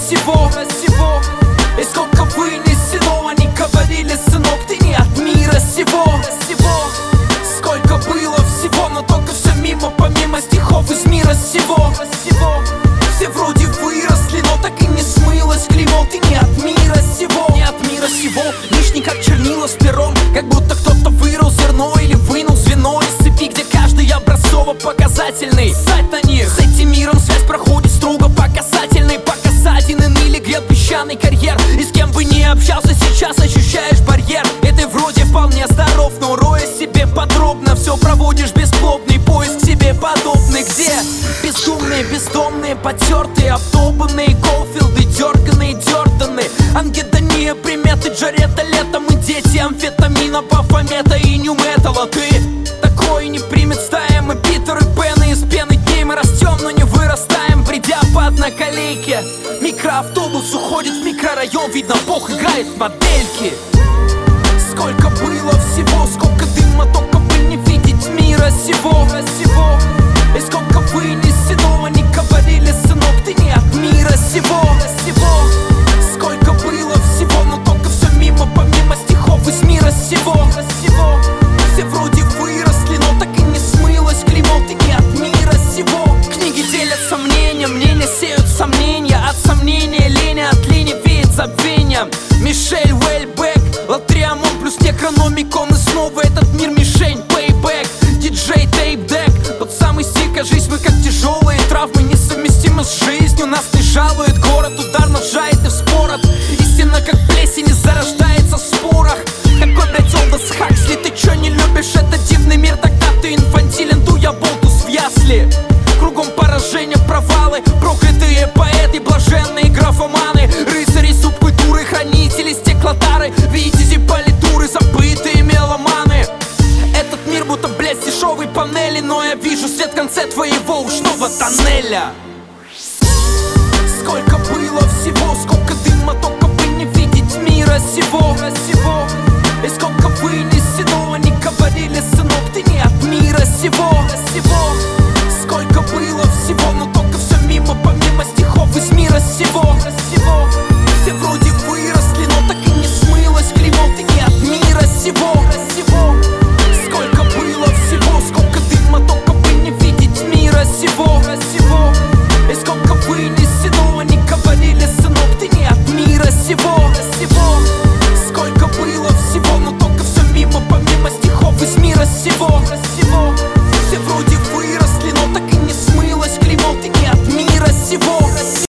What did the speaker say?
сего. И сколько вынесено, они говорили: сынок, ты не от мира сего. Сколько было всего, но только все мимо, помимо стихов из мира сего. Все вроде выросли, но так и не смылось клеймо. Ты не от мира сего, не от мира сего. Лишний как чернила с пером, как будто кто-то вырыл зерно или вынул звено из цепи, где каждый образцово-показательный. Ссать на них, с этим миром связь проходит строго по касательной. По касательной ныли грет песчаный карьер. И с кем бы ни общался, сейчас ощущаешь барьер. И ты вроде вполне здоров, но роя себе подробно все проводишь бесплодный поиск себе подобный. Где бездумные, бездомные, потертые, обдолбанные Голфилды, дерганые, дёртаны, ангедония, приметы Джареда летом. И дети амфетамина, бафомета и нью-металла. Ты такой не примет стая. Мы Питер и Пен, и из пены дней мы растем, но не вырастаем, бредя по одноколейке. Микроавтобус уходит в микрорайон, видно, Бог играет в модельки. Сколько было всего, сколько дыма, только бы не видеть мира сего. И сколько вынесено, они говорили: сынок, ты не от мира сего.